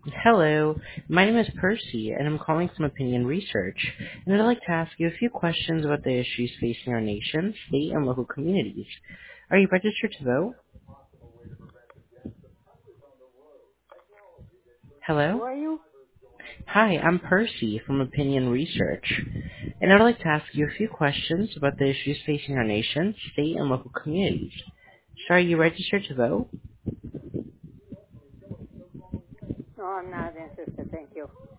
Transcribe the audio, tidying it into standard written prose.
Hello, my name is Percy, and I'm calling from Opinion Research, and I'd like to ask you a few questions about the issues facing our nation, state, and local communities. Are you registered to vote? Who Hello? are you? Hi, I'm Percy from Opinion Research, and I'd like to ask you a few questions about the issues facing our nation, state, and local communities. So are you registered to vote? No, I'm not interested. Thank you.